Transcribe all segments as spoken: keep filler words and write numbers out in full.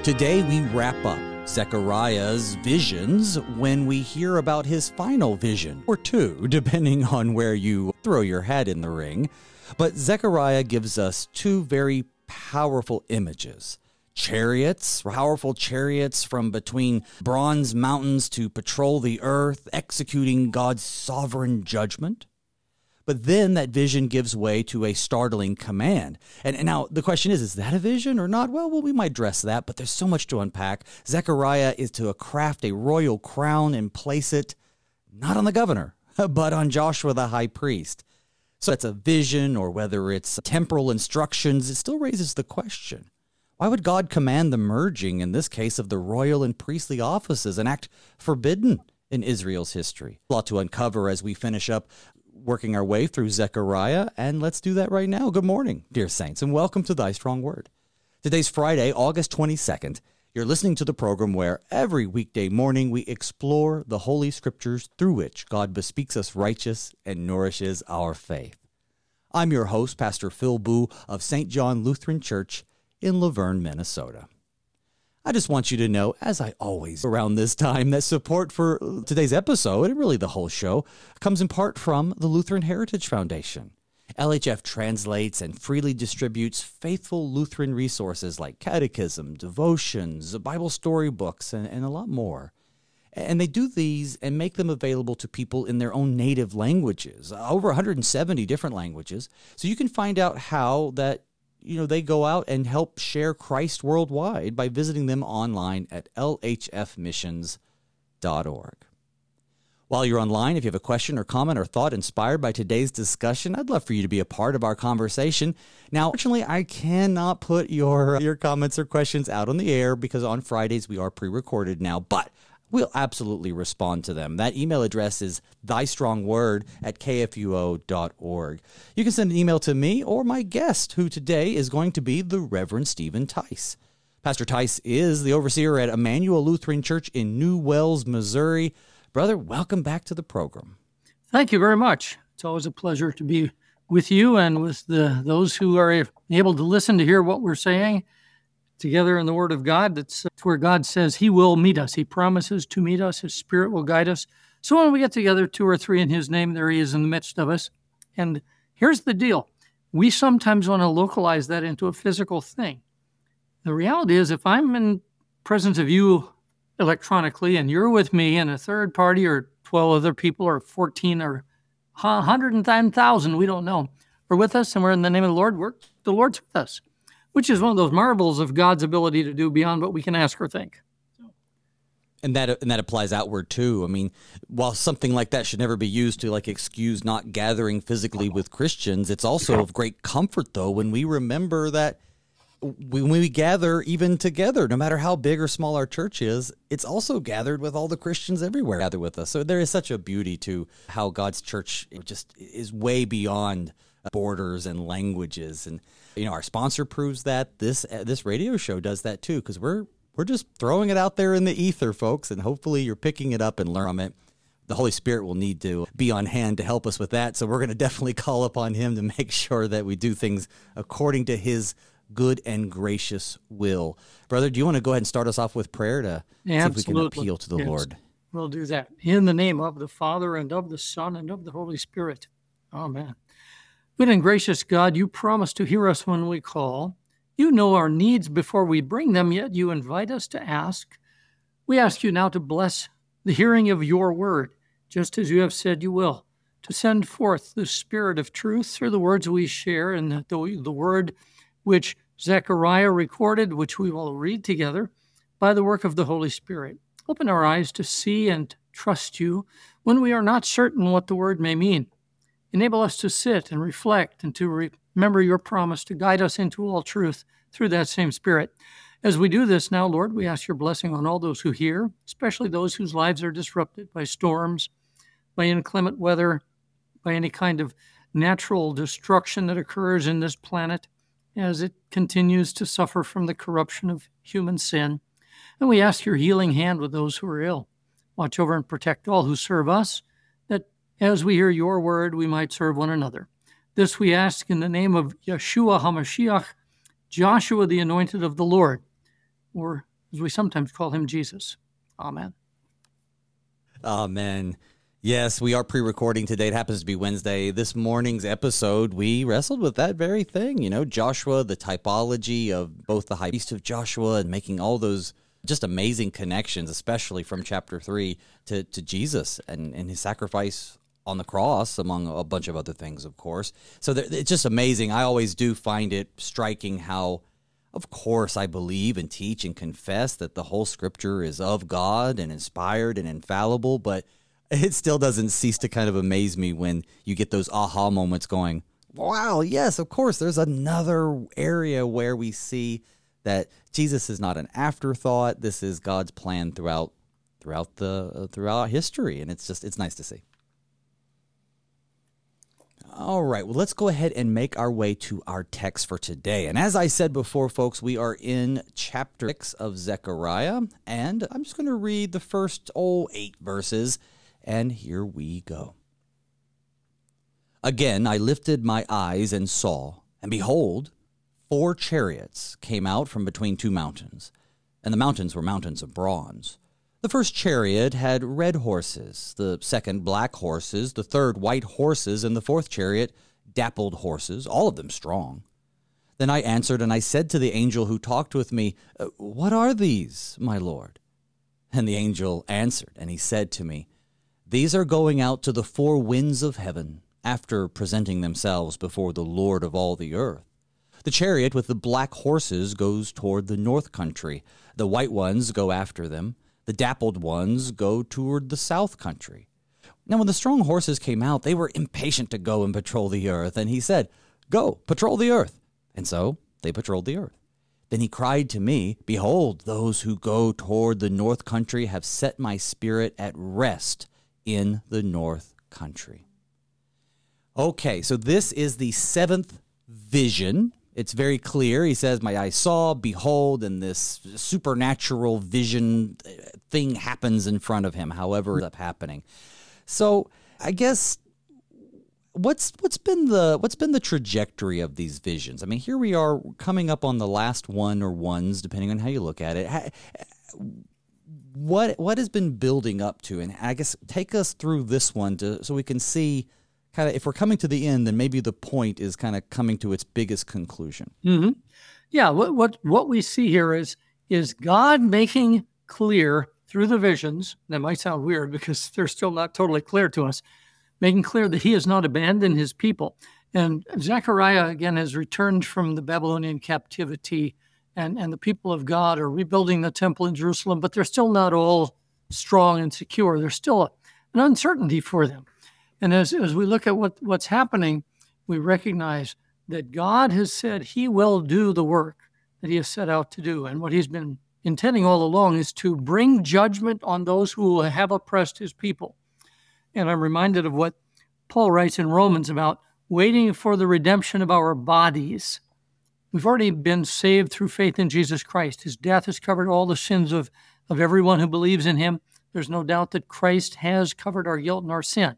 Today we wrap up Zechariah's visions when we hear about his final vision, or two, depending on where you throw your hat in the ring. But Zechariah gives us two very powerful images. Chariots, powerful chariots from between bronze mountains to patrol the earth, executing God's sovereign judgment. But then that vision gives way to a startling command. And, and now the question is, is that a vision or not? Well, well, we might address that, but there's so much to unpack. Zechariah is to craft a royal crown and place it not on the governor, but on Joshua the high priest. So that's a vision, or whether it's temporal instructions, it still raises the question. Why would God command the merging, in this case, of the royal and priestly offices, an act forbidden in Israel's history? A lot to uncover as we finish up working our way through Zechariah, and let's do that right now. Good morning, dear saints, and welcome to Thy Strong Word. Today's Friday, August twenty-second. You're listening to the program where every weekday morning we explore the Holy Scriptures through which God bespeaks us righteous and nourishes our faith. I'm your host, Pastor Phil Boo of Saint John Lutheran Church in Laverne, Minnesota. I just want you to know, as I always around this time, that support for today's episode, and really the whole show, comes in part from the Lutheran Heritage Foundation. L H F translates and freely distributes faithful Lutheran resources like catechism, devotions, Bible storybooks, and, and a lot more. And they do these and make them available to people in their own native languages, over one hundred seventy different languages. So you can find out how that you know, they go out and help share Christ worldwide by visiting them online at L H F missions dot org. While you're online, if you have a question or comment or thought inspired by today's discussion, I'd love for you to be a part of our conversation. Now, fortunately, I cannot put your, your comments or questions out on the air because on Fridays we are pre-recorded now, but we'll absolutely respond to them. That email address is thystrongword at k f u o dot org. You can send an email to me or my guest, who today is going to be the Reverend Stephen Tice. Pastor Tice is the overseer at Emmanuel Lutheran Church in New Wells, Missouri. Brother, welcome back to the program. Thank you very much. It's always a pleasure to be with you and with the those who are able to listen to hear what we're saying together in the Word of God. That's where God says He will meet us. He promises to meet us. His Spirit will guide us. So when we get together, two or three in His name, there He is in the midst of us. And here's the deal. We sometimes want to localize that into a physical thing. The reality is, if I'm in presence of you electronically and you're with me and a third party or twelve other people or fourteen or one hundred ten thousand, we don't know, are with us and we're in the name of the Lord, we're, the Lord's with us, which is one of those marvels of God's ability to do beyond what we can ask or think. And that and that applies outward too. I mean, while something like that should never be used to like excuse not gathering physically with Christians, it's also of great comfort though when we remember that when we gather even together, no matter how big or small our church is, it's also gathered with all the Christians everywhere gather with us. So there is such a beauty to how God's church just is way beyond borders and languages. And you know, our sponsor proves that. This uh, this radio show does that too, because we're we're just throwing it out there in the ether, folks, and hopefully you're picking it up and learn from it. The Holy Spirit will need to be on hand to help us with that, so we're going to definitely call upon Him to make sure that we do things according to His good and gracious will. Brother, do you want to go ahead and start us off with prayer to yeah, see if we can absolutely. appeal to the yes. Lord? We'll do that. In the name of the Father, and of the Son, and of the Holy Spirit. Amen. Good and gracious God, you promise to hear us when we call. You know our needs before we bring them, yet you invite us to ask. We ask you now to bless the hearing of your word, just as you have said you will, to send forth the Spirit of truth through the words we share and the, the word which Zechariah recorded, which we will read together by the work of the Holy Spirit. Open our eyes to see and trust you when we are not certain what the word may mean. Enable us to sit and reflect and to remember your promise to guide us into all truth through that same Spirit. As we do this now, Lord, we ask your blessing on all those who hear, especially those whose lives are disrupted by storms, by inclement weather, by any kind of natural destruction that occurs in this planet as it continues to suffer from the corruption of human sin. And we ask your healing hand with those who are ill. Watch over and protect all who serve us, that as we hear your word, we might serve one another. This we ask in the name of Yeshua HaMashiach, Joshua the anointed of the Lord, or as we sometimes call him Jesus. Amen. Amen. Yes, we are pre-recording today. It happens to be Wednesday. This morning's episode, we wrestled with that very thing. You know, Joshua, the typology of both the high priest of Joshua and making all those just amazing connections, especially from chapter three to, to Jesus and, and his sacrifice on the cross, among a bunch of other things, of course. So there, it's just amazing. I always do find it striking how, of course, I believe and teach and confess that the whole scripture is of God and inspired and infallible, but it still doesn't cease to kind of amaze me when you get those aha moments going, wow, yes, of course, there's another area where we see that Jesus is not an afterthought. This is God's plan throughout throughout the uh, throughout history, and it's just it's nice to see. All right, well, let's go ahead and make our way to our text for today. And as I said before, folks, we are in chapter six of Zechariah, and I'm just going to read the first, oh, eight verses, and here we go. Again, I lifted my eyes and saw, and behold, four chariots came out from between two mountains, and the mountains were mountains of bronze. The first chariot had red horses, the second black horses, the third white horses, and the fourth chariot dappled horses, all of them strong. Then I answered, and I said to the angel who talked with me, "What are these, my lord?" And the angel answered, and he said to me, "These are going out to the four winds of heaven, after presenting themselves before the Lord of all the earth. The chariot with the black horses goes toward the north country. The white ones go after them. The dappled ones go toward the south country." Now when the strong horses came out, they were impatient to go and patrol the earth. And he said, "Go, patrol the earth." And so they patrolled the earth. Then he cried to me, "Behold, those who go toward the north country have set my spirit at rest in the north country." Okay, so this is the seventh vision. It's very clear. He says, my eyes saw, behold, and this supernatural vision thing happens in front of him, however it's up happening. So I guess what's what's been the what's been the trajectory of these visions? I mean, here we are coming up on the last one or ones, depending on how you look at it. What what has been building up to? And I guess take us through this one to so we can see kind of, if we're coming to the end, then maybe the point is kind of coming to its biggest conclusion. Mm-hmm. Yeah, what, what what we see here is is God making clear through the visions. That might sound weird because they're still not totally clear to us, making clear that he has not abandoned his people. And Zechariah, again, has returned from the Babylonian captivity, and, and the people of God are rebuilding the temple in Jerusalem, but they're still not all strong and secure. There's still a, an uncertainty for them. And as, as we look at what, what's happening, we recognize that God has said he will do the work that he has set out to do. And what he's been intending all along is to bring judgment on those who have oppressed his people. And I'm reminded of what Paul writes in Romans about waiting for the redemption of our bodies. We've already been saved through faith in Jesus Christ. His death has covered all the sins of, of everyone who believes in him. There's no doubt that Christ has covered our guilt and our sin.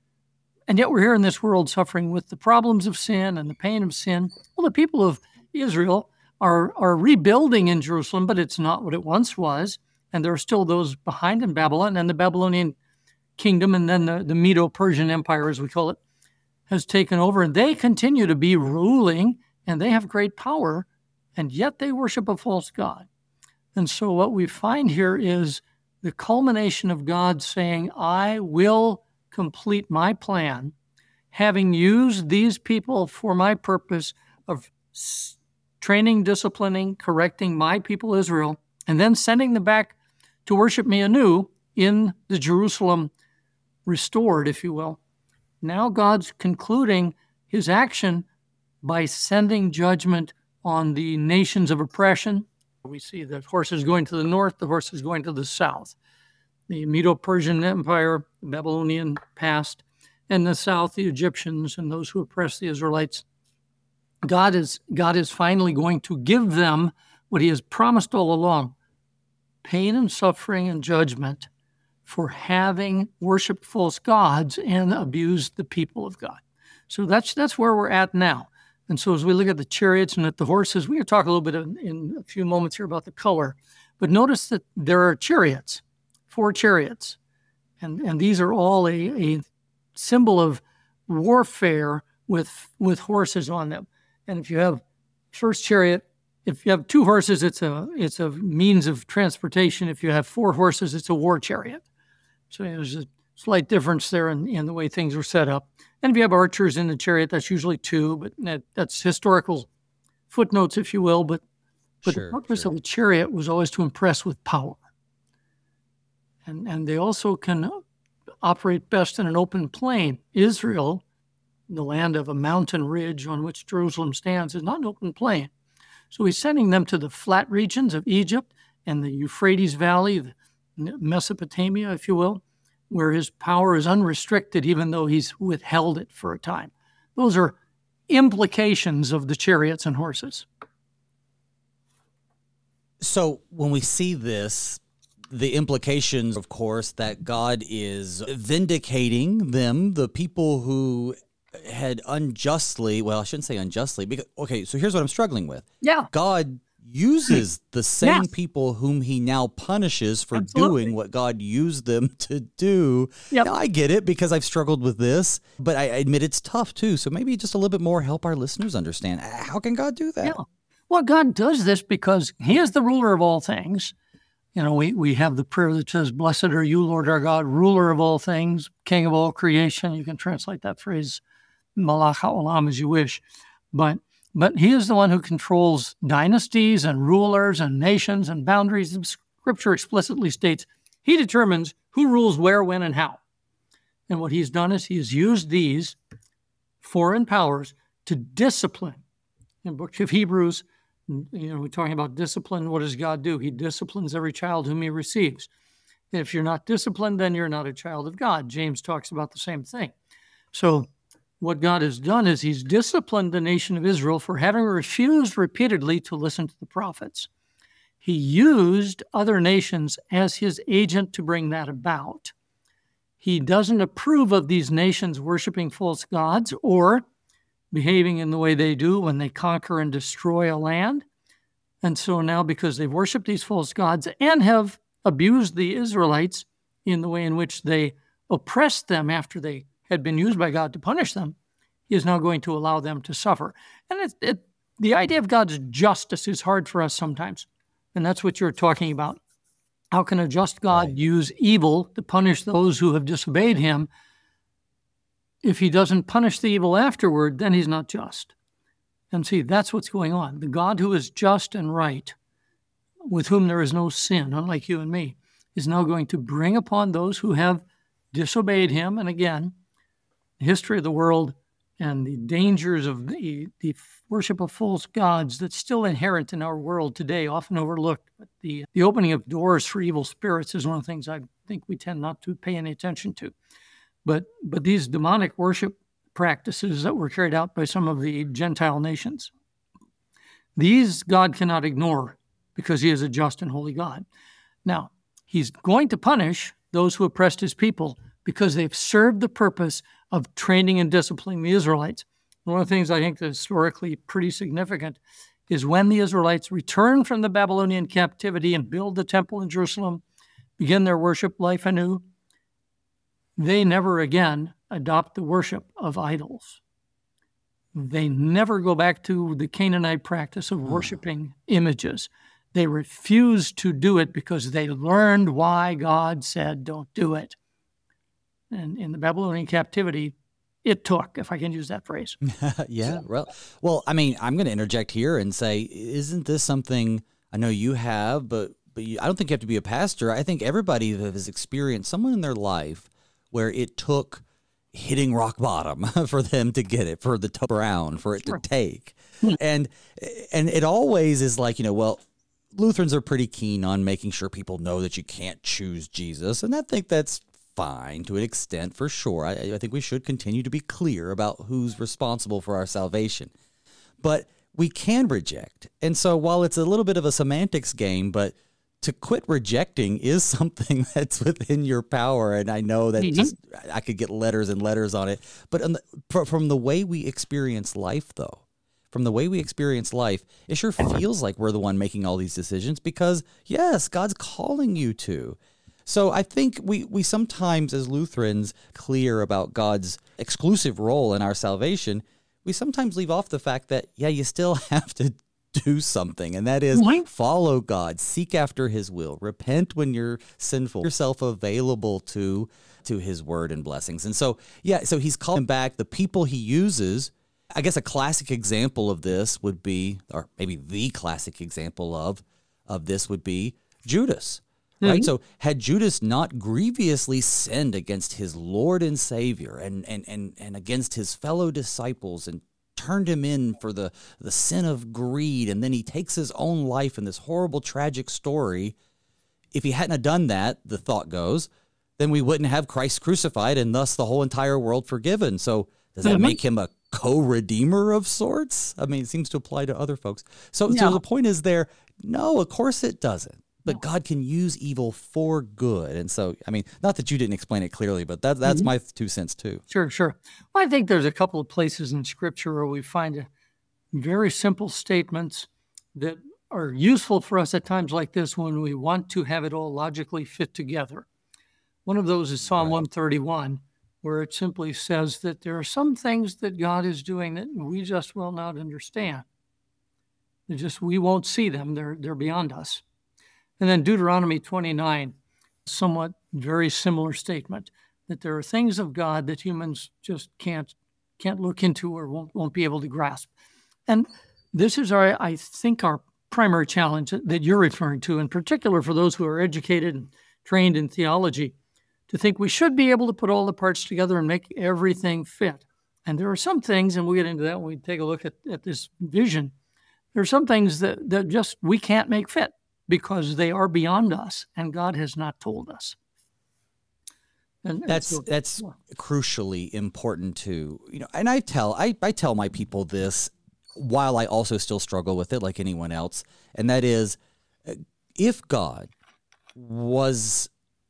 And yet we're here in this world suffering with the problems of sin and the pain of sin. Well, the people of Israel are, are rebuilding in Jerusalem, but it's not what it once was. And there are still those behind in Babylon, and the Babylonian kingdom, and then the, the Medo-Persian Empire, as we call it, has taken over. And they continue to be ruling, and they have great power, and yet they worship a false god. And so what we find here is the culmination of God saying, I will complete my plan, having used these people for my purpose of training, disciplining, correcting my people Israel, and then sending them back to worship me anew in the Jerusalem restored, if you will. Now God's concluding his action by sending judgment on the nations of oppression. We see the horses going to the north, the horses going to the south. The Medo-Persian Empire, the Babylonian past, and the south, the Egyptians and those who oppressed the Israelites. God is, God is finally going to give them what he has promised all along, pain and suffering and judgment for having worshiped false gods and abused the people of God. So that's that's where we're at now. And so as we look at the chariots and at the horses, we're going to talk a little bit in, in a few moments here about the color. But notice that there are chariots, four chariots, and, and these are all a, a symbol of warfare with with horses on them. And if you have first chariot, if you have two horses, it's a it's a means of transportation. If you have four horses, it's a war chariot. So there's a slight difference there in, in the way things are set up. And if you have archers in the chariot, that's usually two, but that, that's historical footnotes, if you will. But, but sure, the purpose sure. of a chariot was always to impress with power. And, and they also can operate best in an open plain. Israel, the land of a mountain ridge on which Jerusalem stands, is not an open plain. So he's sending them to the flat regions of Egypt and the Euphrates Valley, the Mesopotamia, if you will, where his power is unrestricted, even though he's withheld it for a time. Those are implications of the chariots and horses. So when we see this, the implications, of course, that God is vindicating them, the people who had unjustly, well, I shouldn't say unjustly, because, okay, so here's what I'm struggling with. Yeah. God uses the same yes. people whom he now punishes for Absolutely. doing what God used them to do. Yep. Now, I get it because I've struggled with this, but I admit it's tough too. So maybe just a little bit more help our listeners understand. How can God do that? Yeah. Well, God does this because he is the ruler of all things. You know, we, we have the prayer that says, "Blessed are you, Lord our God, ruler of all things, king of all creation." You can translate that phrase, Malach HaOlam, as you wish. But But he is the one who controls dynasties and rulers and nations and boundaries. The Scripture explicitly states he determines who rules where, when, and how. And what he's done is he has used these foreign powers to discipline. In the book of Hebrews, you know, we're talking about discipline. What does God do? He disciplines every child whom he receives. If you're not disciplined, then you're not a child of God. James talks about the same thing. So what God has done is he's disciplined the nation of Israel for having refused repeatedly to listen to the prophets. He used other nations as his agent to bring that about. He doesn't approve of these nations worshiping false gods or behaving in the way they do when they conquer and destroy a land. And so now, because they've worshiped these false gods and have abused the Israelites in the way in which they oppressed them after they had been used by God to punish them, he is now going to allow them to suffer. And it, it, the idea of God's justice is hard for us sometimes. And that's what you're talking about. How can a just God right. use evil to punish those who have disobeyed him? If he doesn't punish the evil afterward, then he's not just. And see, that's what's going on. The God who is just and right, with whom there is no sin, unlike you and me, is now going to bring upon those who have disobeyed him. And again, the history of the world and the dangers of the, the worship of false gods that's still inherent in our world today, often overlooked. But the, the opening of doors for evil spirits is one of the things I think we tend not to pay any attention to. But but these demonic worship practices that were carried out by some of the Gentile nations, these God cannot ignore because he is a just and holy God. Now, he's going to punish those who oppressed his people because they've served the purpose of training and disciplining the Israelites. One of the things I think that's historically pretty significant is when the Israelites return from the Babylonian captivity and build the temple in Jerusalem, begin their worship life anew, they never again adopt the worship of idols. They never go back to the Canaanite practice of worshiping images. They refuse to do it because they learned why God said, don't do it. And in the Babylonian captivity, it took, if I can use that phrase. yeah, well, well, I mean, I'm going to interject here and say, isn't this something I know you have, but but you, I don't think you have to be a pastor. I think everybody that has experienced someone in their life where it took hitting rock bottom for them to get it, for the to brown, for it sure. to take. Hmm. And and it always is like, you know, well, Lutherans are pretty keen on making sure people know that you can't choose Jesus. And I think that's fine to an extent, for sure. I, I think we should continue to be clear about who's responsible for our salvation. But we can reject. And so while it's a little bit of a semantics game, but to quit rejecting is something that's within your power. And I know that mm-hmm. just I could get letters and letters on it. But on the, from the way we experience life, though, from the way we experience life, it sure feels like we're the one making all these decisions because, yes, God's calling you to. So I think we, we sometimes, as Lutherans, clear about God's exclusive role in our salvation, we sometimes leave off the fact that, yeah, you still have to do something, and that is follow God, seek after his will, repent when you're sinful, yourself available to to his word and blessings. And so, yeah, so he's calling back the people he uses. I guess a classic example of this would be, or maybe the classic example of of this would be Judas. Mm-hmm. Right? So had Judas not grievously sinned against his Lord and Savior and and and, and against his fellow disciples and turned him in for the, the sin of greed, and then he takes his own life in this horrible, tragic story. If he hadn't have done that, the thought goes, then we wouldn't have Christ crucified and thus the whole entire world forgiven. So does that make him a co-redeemer of sorts? I mean, it seems to apply to other folks. So, no. so the point is there, no, of course it doesn't. But God can use evil for good. And so, I mean, not that you didn't explain it clearly, but that, that's mm-hmm. my two cents too. Sure, sure. Well, I think there's a couple of places in Scripture where we find very simple statements that are useful for us at times like this when we want to have it all logically fit together. One of those is Psalm right. one thirty-one, where it simply says that there are some things that God is doing that we just will not understand. They're just, we won't see them. They're, they're beyond us. And then Deuteronomy twenty-nine, somewhat very similar statement, that there are things of God that humans just can't can't look into or won't, won't be able to grasp. And this is, our, I think, our primary challenge that you're referring to, in particular for those who are educated and trained in theology, to think we should be able to put all the parts together and make everything fit. And there are some things, and we'll get into that when we take a look at, at this vision, there are some things that, that just we can't make fit, because they are beyond us, and God has not told us. And, and that's so, that's yeah. crucially important too. You know, and I tell I, I tell my people this while I also still struggle with it, like anyone else, and that is, if God was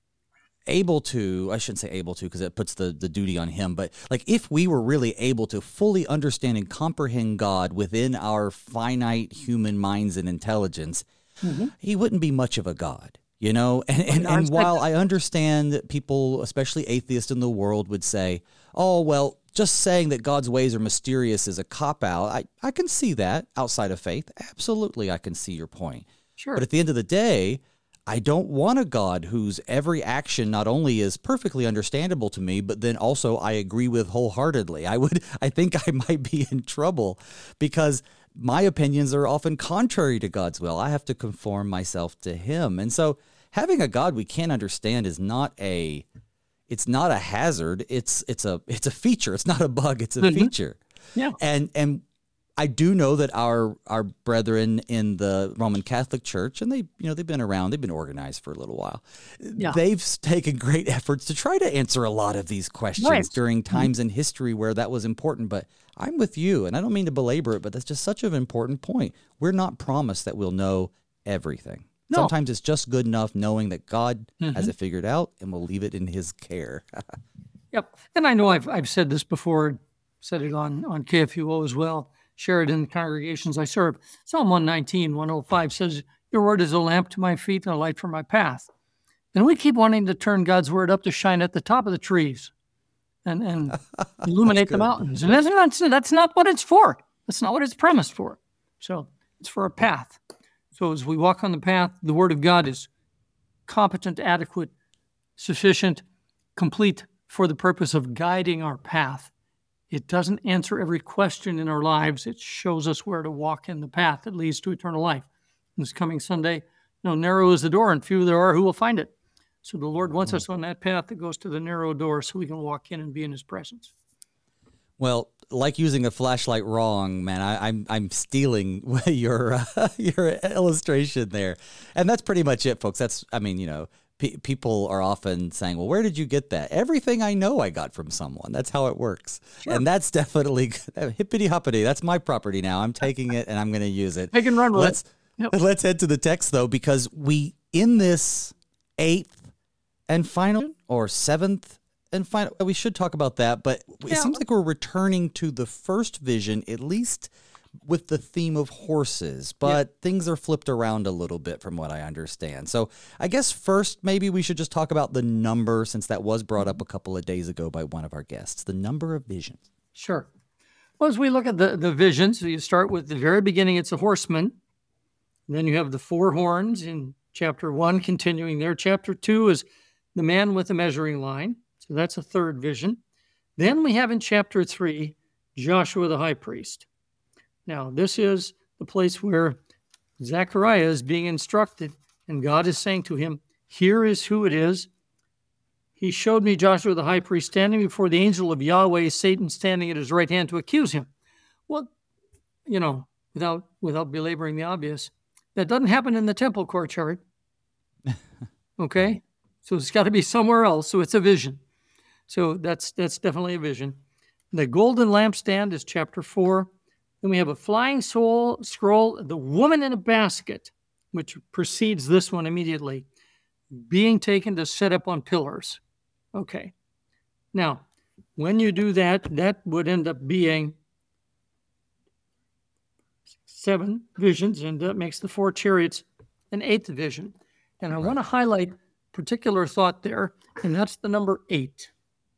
able to, I shouldn't say able to because it puts the, the duty on him, but like if we were really able to fully understand and comprehend God within our finite human minds and intelligence, mm-hmm. he wouldn't be much of a God, you know? And, and, and while I understand that people, especially atheists in the world, would say, oh, well, just saying that God's ways are mysterious is a cop-out, I, I can see that outside of faith. Absolutely, I can see your point. Sure. But at the end of the day, I don't want a God whose every action not only is perfectly understandable to me, but then also I agree with wholeheartedly. I would, I think I might be in trouble because my opinions are often contrary to God's will. I have to conform myself to him. And so having a God we can't understand is not a, it's not a hazard. It's, it's a, it's a feature. It's not a bug. It's a mm-hmm. feature. Yeah. And, and I do know that our, our brethren in the Roman Catholic Church, and they, you know, they've been around, they've been organized for a little while. Yeah. They've taken great efforts to try to answer a lot of these questions right. during times mm-hmm. in history where that was important. But I'm with you, and I don't mean to belabor it, but that's just such an important point. We're not promised that we'll know everything. No. Sometimes it's just good enough knowing that God mm-hmm. has it figured out, and we'll leave it in his care. Yep. And I know I've I've said this before, said it on, on K F U O as well, shared in the congregations I serve. Psalm one nineteen, one oh five says, your word is a lamp to my feet and a light for my path. And we keep wanting to turn God's word up to shine at the top of the trees and, and illuminate the mountains. And that's not, that's not what it's for. That's not what it's premised for. So it's for a path. So as we walk on the path, the word of God is competent, adequate, sufficient, complete for the purpose of guiding our path. It doesn't answer every question in our lives. It shows us where to walk in the path that leads to eternal life. This coming Sunday, you know, narrow is the door and few there are who will find it. So the Lord wants us on that path that goes to the narrow door so we can walk in and be in his presence. Well, like using a flashlight wrong, man, I, I'm I'm stealing your uh, your illustration there, and that's pretty much it, folks. That's I mean, you know, pe- people are often saying, "Well, where did you get that?" Everything I know, I got from someone. That's how it works, sure. And that's definitely hippity hoppity. That's my property now. I'm taking it and I'm going to use it. Take and run with let's, it. Yep. Let's head to the text though, because we in this eighth and final or seventh. And final, we should talk about that, but it yeah. seems like we're returning to the first vision, at least with the theme of horses, but yeah. things are flipped around a little bit from what I understand. So I guess first, maybe we should just talk about the number, since that was brought up a couple of days ago by one of our guests, the number of visions. Sure. Well, as we look at the, the visions, so you start with the very beginning, it's a horseman. Then you have the four horns in chapter one, continuing there. Chapter two is the man with the measuring line. So that's a third vision. Then we have in chapter three, Joshua the high priest. Now, this is the place where Zechariah is being instructed, and God is saying to him, here is who it is. He showed me Joshua the high priest standing before the angel of Yahweh, Satan standing at his right hand to accuse him. Well, you know, without without belaboring the obvious, that doesn't happen in the temple courtyard. Okay? So it's got to be somewhere else. So it's a vision. So that's that's definitely a vision. The golden lampstand is chapter four. Then we have a flying soul, scroll, the woman in a basket, which precedes this one immediately, being taken to set up on pillars. Okay. Now, when you do that, that would end up being seven visions, and that makes the four chariots an eighth vision. And I want to highlight particular thought there, and that's the number eight.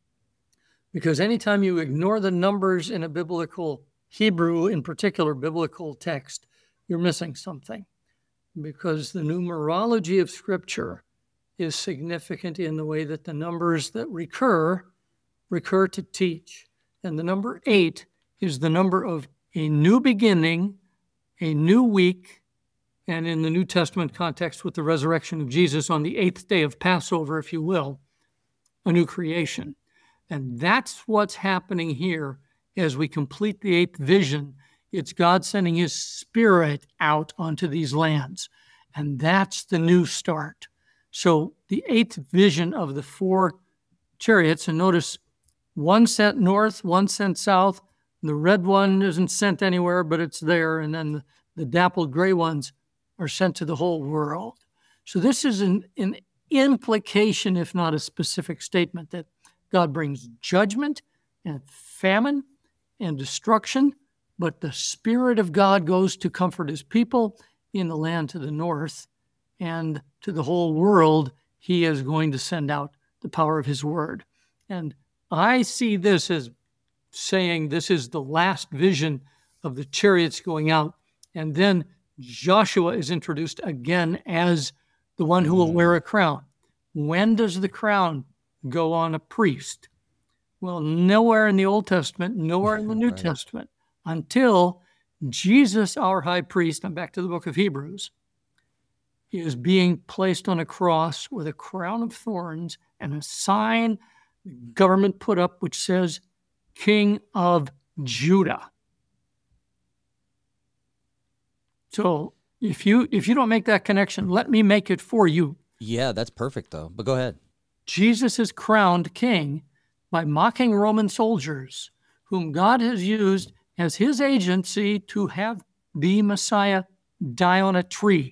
Because anytime you ignore the numbers in a biblical Hebrew, in particular biblical text, you're missing something. Because the numerology of Scripture is significant in the way that the numbers that recur, recur to teach. And the number eight is the number of a new beginning, a new week, and in the New Testament context with the resurrection of Jesus on the eighth day of Passover, if you will, a new creation. And that's what's happening here as we complete the eighth vision. It's God sending his Spirit out onto these lands. And that's the new start. So the eighth vision of the four chariots, and notice one sent north, one sent south. The red one isn't sent anywhere, but it's there. And then the, the dappled gray ones are sent to the whole world. So this is an, an implication, if not a specific statement, that God brings judgment and famine and destruction, but the Spirit of God goes to comfort his people in the land to the north, and to the whole world, he is going to send out the power of his word. And I see this as saying this is the last vision of the chariots going out. And then Joshua is introduced again as the one who will wear a crown. When does the crown go on a priest? Well, nowhere in the Old Testament, nowhere in the New right. Testament, until Jesus, our high priest, I'm back to the book of Hebrews, is being placed on a cross with a crown of thorns and a sign the government put up which says, King of Judah. So if you if you don't make that connection, let me make it for you. Yeah, that's perfect, though. But go ahead. Jesus is crowned king by mocking Roman soldiers, whom God has used as his agency to have the Messiah die on a tree.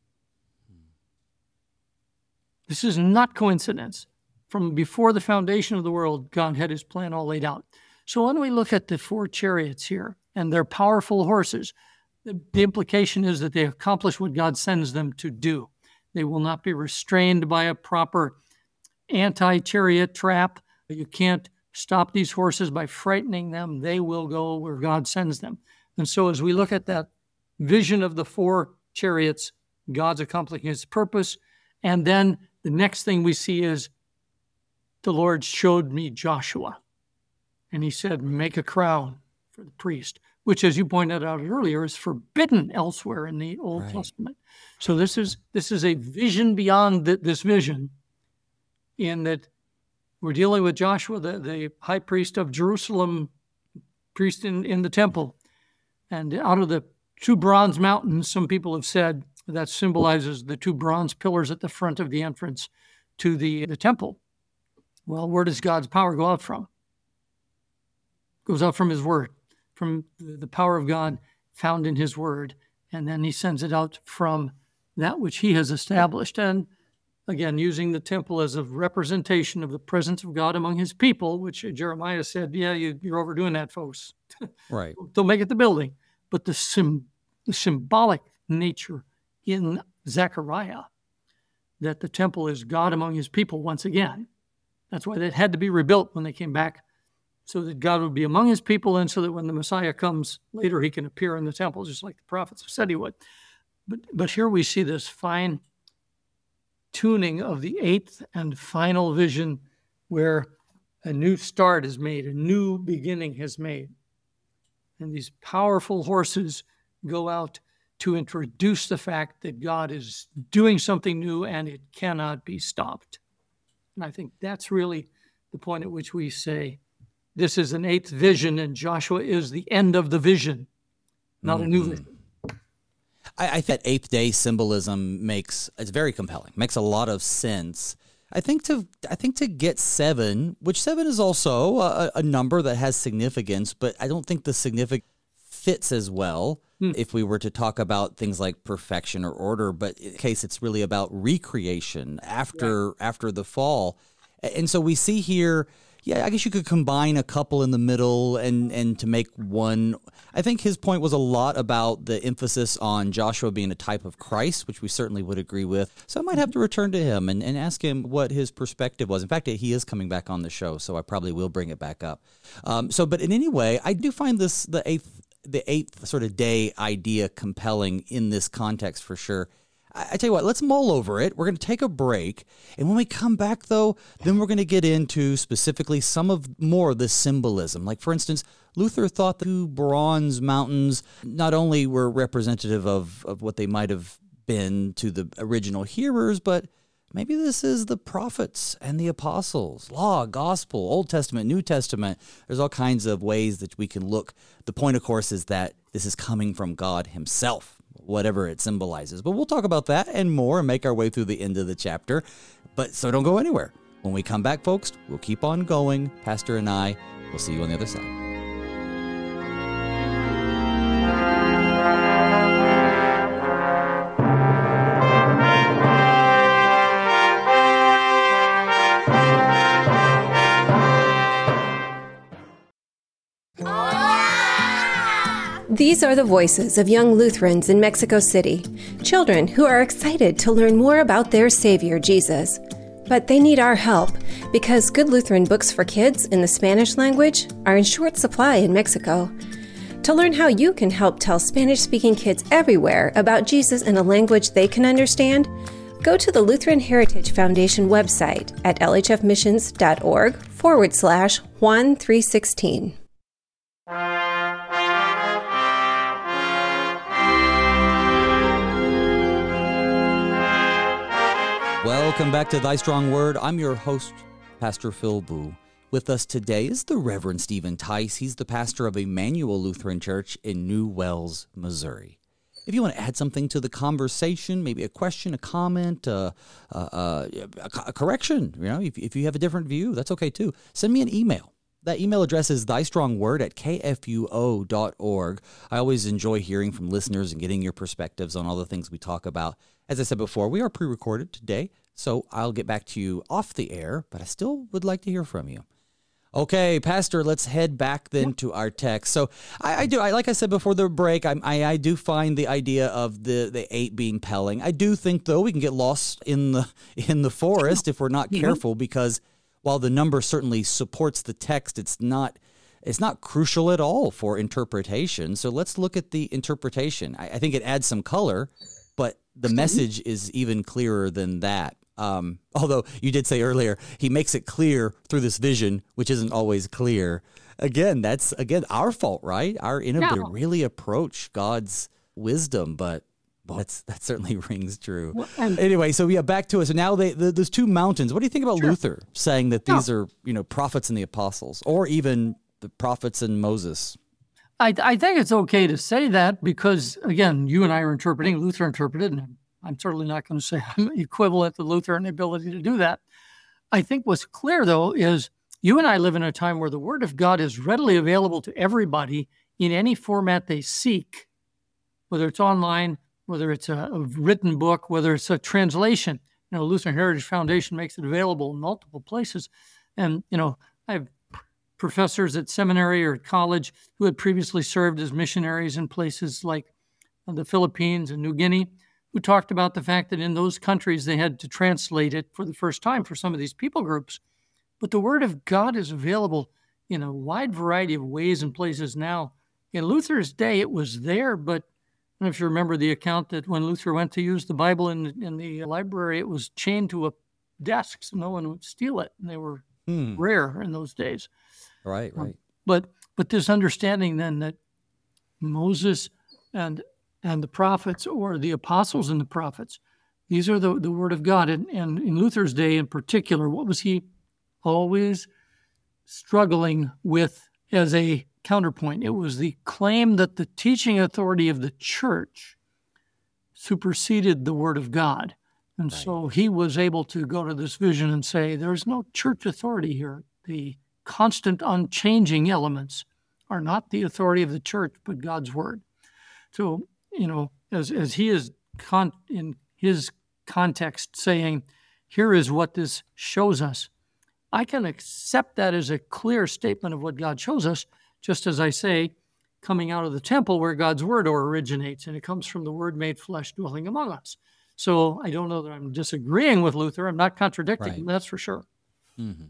This is not coincidence. From before the foundation of the world, God had his plan all laid out. So when we look at the four chariots here and their powerful horses, the, the implication is that they accomplish what God sends them to do. They will not be restrained by a proper anti-chariot trap. You can't stop these horses by frightening them. They will go where God sends them. And so as we look at that vision of the four chariots, God's accomplishing his purpose. And then the next thing we see is the Lord showed me Joshua. And he said, make a crown for the priest, which, as you pointed out earlier, is forbidden elsewhere in the Old right. Testament. So this is this is a vision beyond the, this vision, in that we're dealing with Joshua, the, the high priest of Jerusalem, priest in, in the temple. And out of the two bronze mountains, some people have said that symbolizes the two bronze pillars at the front of the entrance to the, the temple. Well, where does God's power go out from? It goes out from his word, from the power of God found in his word. And then he sends it out from that which he has established. And again, using the temple as a representation of the presence of God among his people, which Jeremiah said, yeah, you, you're overdoing that, folks. Right. Don't make it the building. but the, sim, the symbolic nature in Zechariah, that the temple is God among his people once again. That's why it had to be rebuilt when they came back, so that God would be among his people, and so that when the Messiah comes later, he can appear in the temple, just like the prophets said he would. But, but here we see this fine tuning of the eighth and final vision, where a new start is made, a new beginning is made. And these powerful horses go out to introduce the fact that God is doing something new and it cannot be stopped. And I think that's really the point at which we say this is an eighth vision and Joshua is the end of the vision, not mm-hmm. a new vision. I, I think that eighth day symbolism makes, it's very compelling, makes a lot of sense. I think to I think to get seven, which seven is also a, a number that has significance, but I don't think the significance fits as well hmm. if we were to talk about things like perfection or order. But in case it's really about recreation after right. after the fall, and so we see here. Yeah, I guess you could combine a couple in the middle and, and to make one. I think his point was a lot about the emphasis on Joshua being a type of Christ, which we certainly would agree with. So I might have to return to him and, and ask him what his perspective was. In fact, he is coming back on the show, so I probably will bring it back up. Um, so, but in any way, I do find this the eighth the eighth sort of day idea compelling in this context for sure. I tell you what, let's mull over it. We're going to take a break. And when we come back, though, then we're going to get into specifically some of more of the symbolism. Like, for instance, Luther thought the two bronze mountains not only were representative of, of what they might have been to the original hearers, but maybe this is the prophets and the apostles, law, gospel, Old Testament, New Testament. There's all kinds of ways that we can look. The point, of course, is that this is coming from God himself, whatever it symbolizes. But we'll talk about that and more and make our way through the end of the chapter. But so don't go anywhere. When we come back, folks, we'll keep on going. Pastor and I will see you on the other side. These are the voices of young Lutherans in Mexico City, children who are excited to learn more about their Savior, Jesus. But they need our help because good Lutheran books for kids in the Spanish language are in short supply in Mexico. To learn how you can help tell Spanish-speaking kids everywhere about Jesus in a language they can understand, go to the Lutheran Heritage Foundation website at lhfmissions.org forward slash Juan three sixteen. Welcome back to Thy Strong Word. I'm your host, Pastor Phil Boo. With us today is the Reverend Stephen Tice. He's the pastor of Emmanuel Lutheran Church in New Wells, Missouri. If you want to add something to the conversation, maybe a question, a comment, uh, uh, uh, a, a correction, you know, if, if you have a different view, that's okay too. Send me an email. That email address is thystrongword at k f u o dot org. I always enjoy hearing from listeners and getting your perspectives on all the things we talk about. As I said before, we are pre-recorded today, so I'll get back to you off the air, but I still would like to hear from you. Okay, Pastor, let's head back then to our text. So I, I do, I, like I said before the break, I, I, I do find the idea of the, the eight being pelling. I do think, though, we can get lost in the in the forest if we're not careful, because while the number certainly supports the text, it's not it's not crucial at all for interpretation. So let's look at the interpretation. I, I think it adds some color, but the message is even clearer than that. Um, although you did say earlier, he makes it clear through this vision, which isn't always clear. Again, that's, again, our fault, right? Our inability no. to really approach God's wisdom, but well, that's, that certainly rings true. Well, um, anyway, so yeah, back to it. So now they, the, there's two mountains. What do you think about sure. Luther saying that these no. are, you know, prophets and the apostles, or even the prophets and Moses? I, I think it's okay to say that because, again, you and I are interpreting, Luther interpreted, and I'm certainly not going to say I'm equivalent to Luther in the ability to do that. I think what's clear, though, is you and I live in a time where the Word of God is readily available to everybody in any format they seek, whether it's online, whether it's a, a written book, whether it's a translation. You know, Lutheran Heritage Foundation makes it available in multiple places. And, you know, I have professors at seminary or college who had previously served as missionaries in places like the Philippines and New Guinea, who talked about the fact that in those countries they had to translate it for the first time for some of these people groups. But the Word of God is available in a wide variety of ways and places now. In Luther's day, it was there, but I don't know if you remember the account that when Luther went to use the Bible in, in the library, it was chained to a desk so no one would steal it. And they were hmm. rare in those days. Right, right. Um, but but this understanding then that Moses and and the prophets, or the apostles and the prophets, these are the, the Word of God. And, and in Luther's day in particular, what was he always struggling with as a counterpoint? It was the claim that the teaching authority of the church superseded the Word of God. And right. so he was able to go to this vision and say, there's no church authority here. The constant, unchanging elements are not the authority of the church, but God's Word. So, you know, as as he is con- in his context saying, here is what this shows us, I can accept that as a clear statement of what God shows us, just as I say, coming out of the temple where God's Word originates, and it comes from the Word made flesh dwelling among us. So I don't know that I'm disagreeing with Luther. I'm not contradicting right. him, that's for sure. Mm-hmm.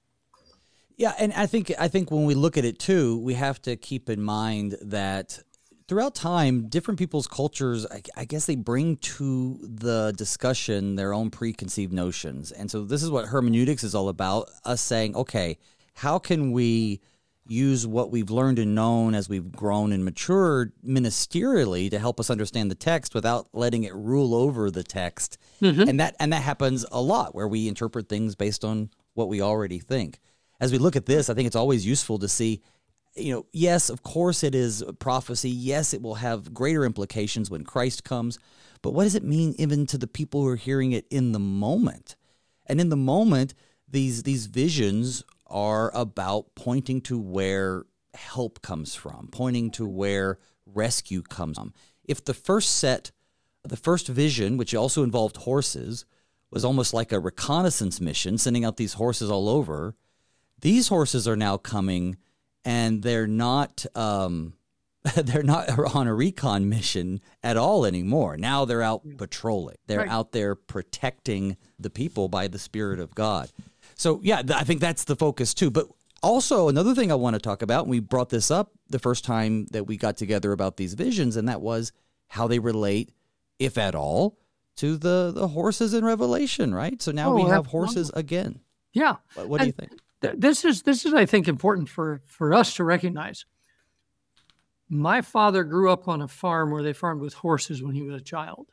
Yeah, and I think I think when we look at it too, we have to keep in mind that throughout time, different people's cultures, I, I guess they bring to the discussion their own preconceived notions. And so this is what hermeneutics is all about, us saying, okay, how can we use what we've learned and known as we've grown and matured ministerially to help us understand the text without letting it rule over the text? Mm-hmm. And that and that happens a lot, where we interpret things based on what we already think. As we look at this, I think it's always useful to see, you know, yes, of course it is prophecy. Yes, it will have greater implications when Christ comes. But what does it mean even to the people who are hearing it in the moment? And in the moment, these these visions are about pointing to where help comes from, pointing to where rescue comes from. If the first set, the first vision, which also involved horses, was almost like a reconnaissance mission, sending out these horses all over, these horses are now coming, and they're not um, they're not on a recon mission at all anymore. Now they're out patrolling. They're right. out there protecting the people by the Spirit of God. So, yeah, I think that's the focus too. But also another thing I want to talk about, and we brought this up the first time that we got together about these visions, and that was how they relate, if at all, to the, the horses in Revelation, right? So now oh, we have horses again. Yeah. What, what do you think? Th- this is, this is, I think, important for, for us to recognize. My father grew up on a farm where they farmed with horses when he was a child.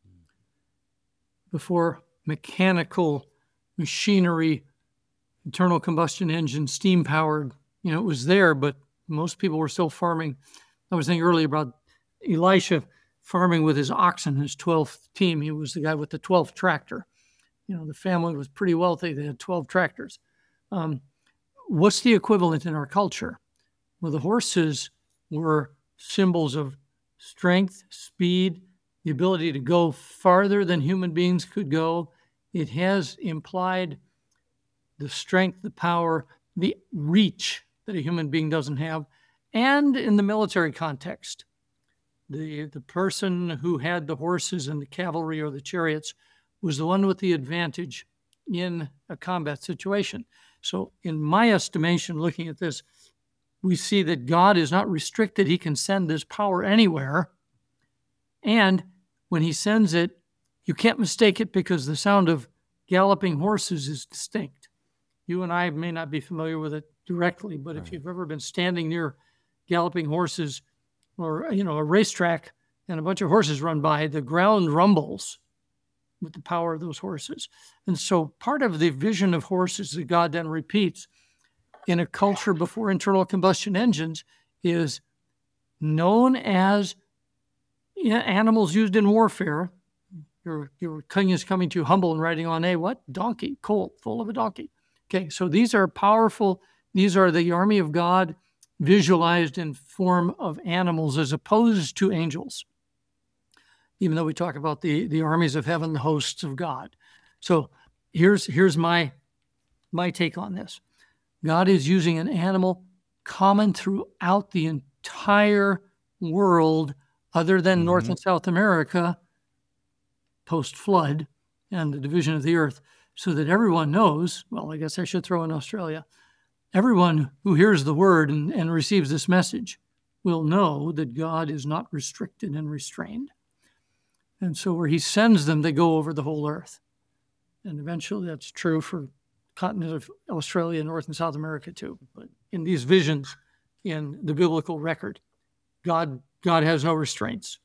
Before mechanical machinery, internal combustion engine, steam powered, you know, it was there, but most people were still farming. I was thinking earlier about Elisha farming with his oxen, his twelfth team. He was the guy with the twelfth tractor. You know, the family was pretty wealthy. They had twelve tractors. Um, what's the equivalent in our culture? Well, the horses were symbols of strength, speed, the ability to go farther than human beings could go. It has implied the strength, the power, the reach that a human being doesn't have. And in the military context, the, the person who had the horses and the cavalry or the chariots was the one with the advantage in a combat situation. So in my estimation, looking at this, we see that God is not restricted. He can send this power anywhere. And when he sends it, you can't mistake it because the sound of galloping horses is distinct. You and I may not be familiar with it directly, but right. if you've ever been standing near galloping horses or, you know, a racetrack and a bunch of horses run by, the ground rumbles with the power of those horses. And so part of the vision of horses that God then repeats in a culture before internal combustion engines is known as animals used in warfare. Your, your king is coming to you humble and riding on a what? Donkey, colt, full of a donkey. Okay, so these are powerful. These are the army of God visualized in form of animals as opposed to angels, even though we talk about the, the armies of heaven, the hosts of God. So here's, here's my, my take on this. God is using an animal common throughout the entire world, other than mm-hmm. North and South America, post-flood and the division of the earth, so that everyone knows, well, I guess I should throw in Australia, everyone who hears the word and, and receives this message will know that God is not restricted and restrained. And so where he sends them, they go over the whole earth. And eventually that's true for continent of Australia, North and South America too. But in these visions, in the biblical record, God, God has no restraints.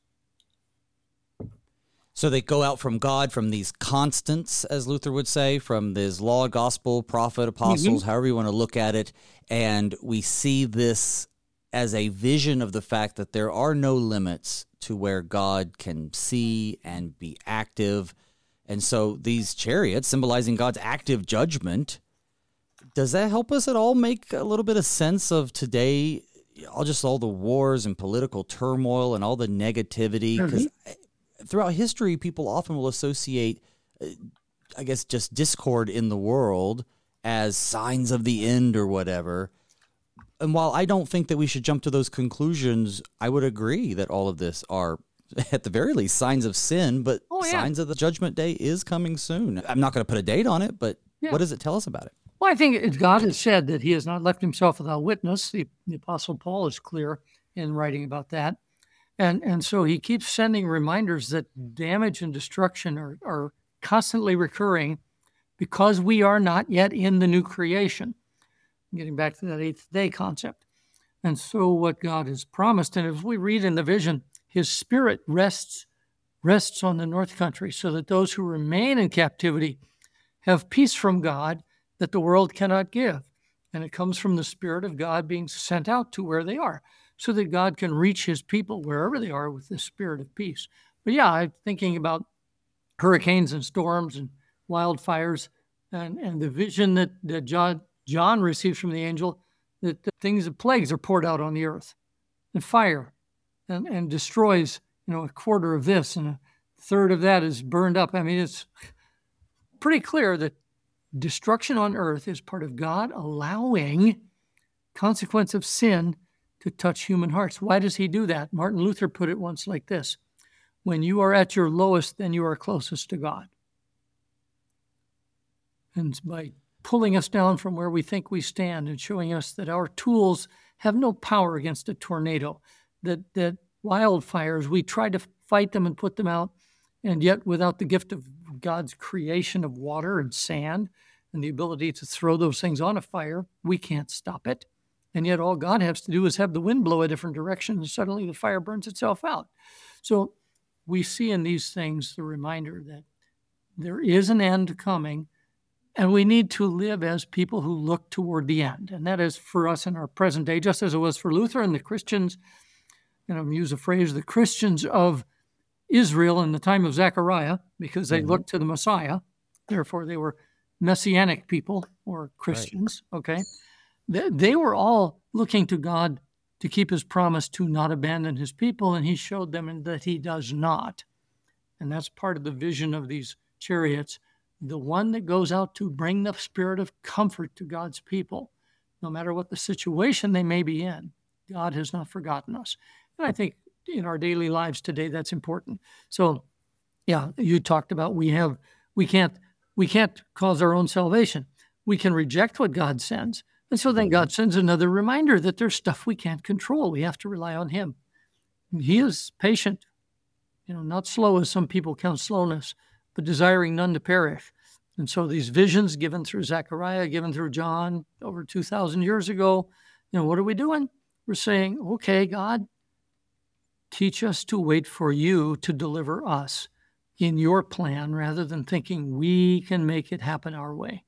So they go out from God, from these constants, as Luther would say, from this law, gospel, prophet, apostles, mm-hmm. however you want to look at it. And we see this as a vision of the fact that there are no limits to where God can see and be active. And so these chariots, symbolizing God's active judgment, does that help us at all make a little bit of sense of today, all just all the wars and political turmoil and all the negativity? Because mm-hmm. throughout history, people often will associate, uh, I guess, just discord in the world as signs of the end or whatever. And while I don't think that we should jump to those conclusions, I would agree that all of this are, at the very least, signs of sin, but oh, yeah. signs of the judgment day is coming soon. I'm not going to put a date on it, but yeah. what does it tell us about it? Well, I think God has said that he has not left himself without witness. The, the Apostle Paul is clear in writing about that. And and so he keeps sending reminders that damage and destruction are, are constantly recurring because we are not yet in the new creation. Getting back to that eighth day concept. And so what God has promised, and as we read in the vision, his spirit rests rests on the north country so that those who remain in captivity have peace from God that the world cannot give. And it comes from the Spirit of God being sent out to where they are so that God can reach his people wherever they are with the spirit of peace. But yeah, I'm thinking about hurricanes and storms and wildfires and, and the vision that, that John, John receives from the angel, that the things of plagues are poured out on the earth, and fire and, and destroys, you know, a quarter of this and a third of that is burned up. I mean, it's pretty clear that destruction on earth is part of God allowing consequence of sin to touch human hearts. Why does he do that? Martin Luther put it once like this: when you are at your lowest, then you are closest to God. And by pulling us down from where we think we stand and showing us that our tools have no power against a tornado, that, that wildfires, we try to fight them and put them out, and yet without the gift of God's creation of water and sand and the ability to throw those things on a fire, we can't stop it. And yet all God has to do is have the wind blow a different direction and suddenly the fire burns itself out. So we see in these things the reminder that there is an end coming, and we need to live as people who look toward the end. And that is for us in our present day, just as it was for Luther and the Christians, and I'm use a phrase, the Christians of Israel in the time of Zechariah, because they mm-hmm. looked to the Messiah. Therefore, they were messianic people or Christians, right. okay? They, they were all looking to God to keep his promise to not abandon his people, and he showed them that he does not. And that's part of the vision of these chariots, the one that goes out to bring the spirit of comfort to God's people. No matter what the situation they may be in, God has not forgotten us. And I think in our daily lives today, that's important. So, yeah, you talked about we have, we can't, we can't cause our own salvation. We can reject what God sends. And so then God sends another reminder that there's stuff we can't control. We have to rely on him. He is patient, you know, not slow as some people count slowness, but desiring none to perish. And so these visions given through Zechariah, given through John over two thousand years ago, you know, what are we doing? We're saying, okay, God, teach us to wait for you to deliver us in your plan rather than thinking we can make it happen our way.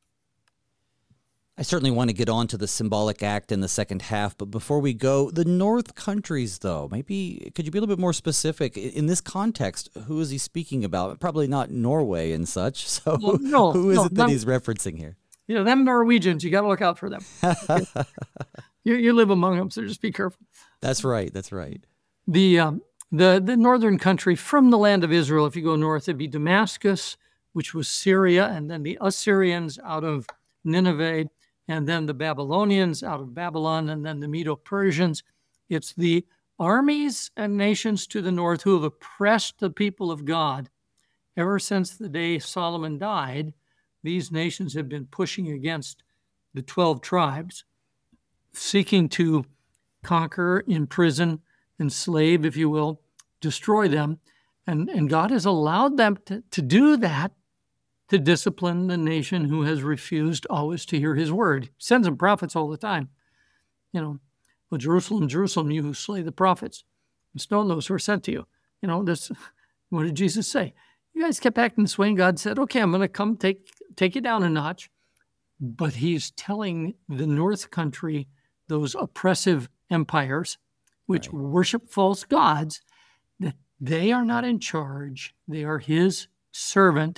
I certainly want to get on to the symbolic act in the second half, but before we go, the North countries, though, maybe could you be a little bit more specific? In this context, who is he speaking about? Probably not Norway and such, so well, no, who is no, it that them, he's referencing here? You know, them Norwegians, you got to look out for them. you, you live among them, so just be careful. That's right, that's right. The, um, the, the northern country from the land of Israel, if you go north, it'd be Damascus, which was Syria, and then the Assyrians out of Nineveh, and then the Babylonians out of Babylon, and then the Medo-Persians. It's the armies and nations to the north who have oppressed the people of God. Ever since the day Solomon died, these nations have been pushing against the twelve tribes, seeking to conquer, imprison, enslave, if you will, destroy them. And, and God has allowed them to, to do that, to discipline the nation who has refused always to hear his word. He sends them prophets all the time. You know, well, Jerusalem, Jerusalem, you who slay the prophets, and stone those who are sent to you. You know, this, what did Jesus say? You guys kept acting this way, and God said, okay, I'm going to come take, take you down a notch. But he's telling the North Country, those oppressive empires, which right. worship false gods, that they are not in charge. They are his servant,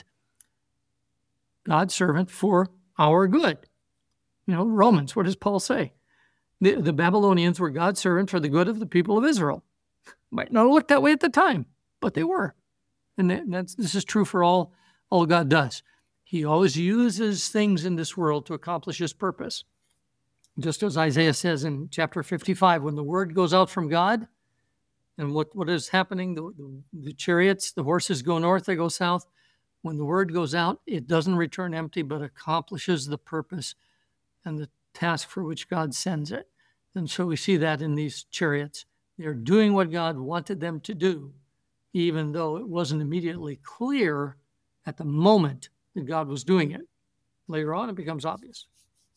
God's servant for our good. You know, Romans, what does Paul say? The, the Babylonians were God's servant for the good of the people of Israel. Might not look that way at the time, but they were. And that's, this is true for all, all God does. He always uses things in this world to accomplish his purpose. Just as Isaiah says in chapter fifty-five, when the word goes out from God, and what, what is happening, the, the, the chariots, the horses go north, they go south. When the word goes out, it doesn't return empty, but accomplishes the purpose and the task for which God sends it. And so we see that in these chariots. They're doing what God wanted them to do, even though it wasn't immediately clear at the moment that God was doing it. Later on, it becomes obvious.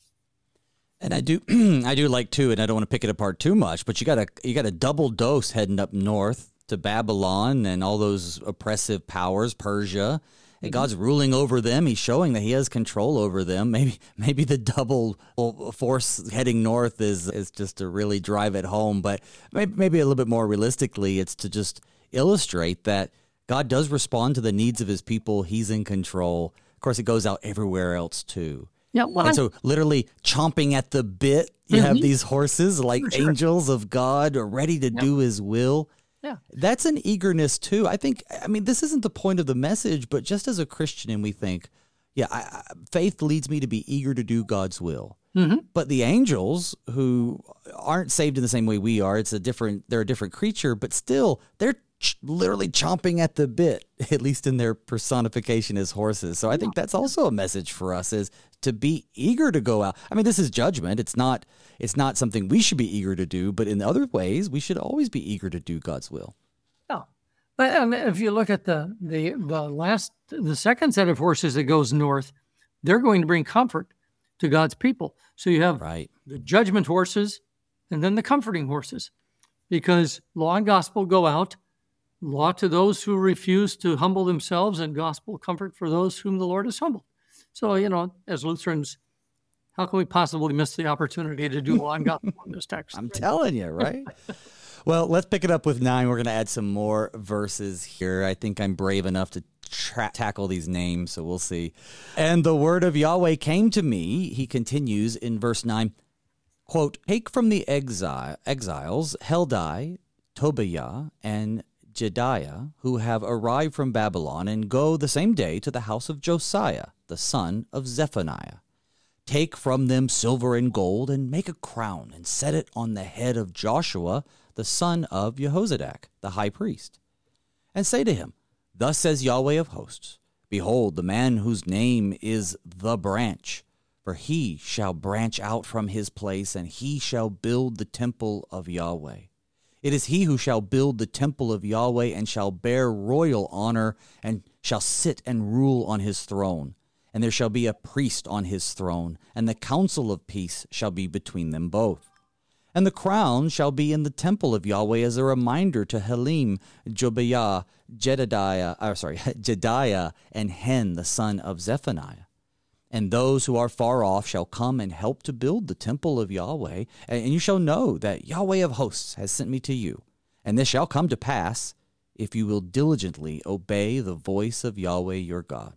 And I do, I do like too, and I don't want to pick it apart too much, but you got a you got a double dose heading up north to Babylon and all those oppressive powers, Persia. And God's ruling over them. He's showing that he has control over them. Maybe maybe the double force heading north is, is just to really drive it home. But maybe, maybe a little bit more realistically, it's to just illustrate that God does respond to the needs of his people. He's in control. Of course, it goes out everywhere else too. Yeah, well, and so literally chomping at the bit, you mm-hmm. have these horses like sure. angels of God ready to yep. do his will. Yeah. That's an eagerness too. I think, I mean, this isn't the point of the message, but just as a Christian, and we think, yeah, I, I, faith leads me to be eager to do God's will. Mm-hmm. But the angels who aren't saved in the same way we are, it's a different, they're a different creature, but still they're ch- literally chomping at the bit, at least in their personification as horses. So I think that's also a message for us, is to be eager to go out. I mean, this is judgment. It's not it's not something we should be eager to do, but in other ways, we should always be eager to do God's will. Yeah. But um, if you look at the, the the last, the second set of horses that goes north, they're going to bring comfort to God's people. So you have right. the judgment horses and then the comforting horses, because law and gospel go out, law to those who refuse to humble themselves, and gospel comfort for those whom the Lord has humbled. So, you know, as Lutherans, how can we possibly miss the opportunity to do law and gospel in this text? I'm telling you, right? Well, let's pick it up with nine. We're going to add some more verses here. I think I'm brave enough to tra- tackle these names, so we'll see. And the word of Yahweh came to me, he continues in verse nine, quote, take from the exile, exiles Heldai, Tobiah, and Jedaiah, who have arrived from Babylon, and go the same day to the house of Josiah, the son of Zephaniah. Take from them silver and gold, and make a crown, and set it on the head of Joshua, the son of Jehozadak, the high priest. And say to him, thus says Yahweh of hosts, behold, the man whose name is the branch, for he shall branch out from his place, and he shall build the temple of Yahweh. It is he who shall build the temple of Yahweh, and shall bear royal honor, and shall sit and rule on his throne. And there shall be a priest on his throne, and the council of peace shall be between them both. And the crown shall be in the temple of Yahweh as a reminder to Helim, Jobiah, Jedediah, or sorry, Jedaiah, and Hen, the son of Zephaniah. And those who are far off shall come and help to build the temple of Yahweh, and you shall know that Yahweh of hosts has sent me to you. And this shall come to pass if you will diligently obey the voice of Yahweh your God.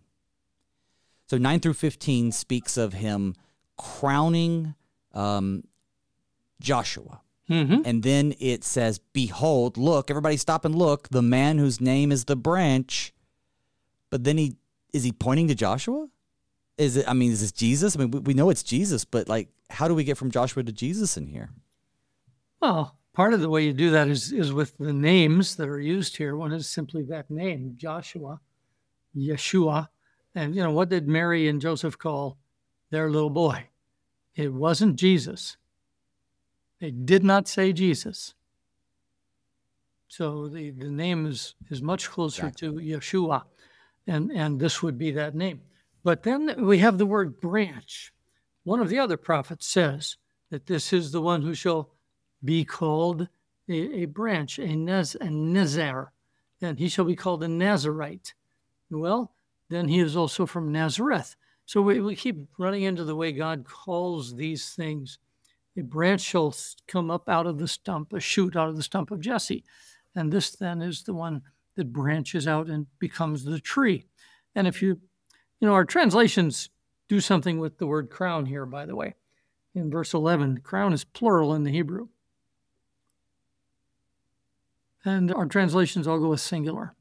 So nine through fifteen speaks of him crowning um, Joshua. Mm-hmm. And then it says, behold, look, everybody stop and look, the man whose name is the branch. But then he, is he pointing to Joshua? Is it, I mean, is this Jesus? I mean, we, we know it's Jesus, but like, how do we get from Joshua to Jesus in here? Well, part of the way you do that is, is with the names that are used here. One is simply that name, Joshua, Yeshua. And, you know, what did Mary and Joseph call their little boy? It wasn't Jesus. They did not say Jesus. So the, the name is, is much closer exactly. to Yeshua, and, and this would be that name. But then we have the word branch. One of the other prophets says that this is the one who shall be called a, a branch, a, nez, a Nezer, and he shall be called a Nazarite. Well, then he is also from Nazareth. So we, we keep running into the way God calls these things. A branch shall come up out of the stump, a shoot out of the stump of Jesse. And this then is the one that branches out and becomes the tree. And if you, you know, our translations do something with the word crown here, by the way. In verse eleven, crown is plural in the Hebrew. And our translations all go with singular.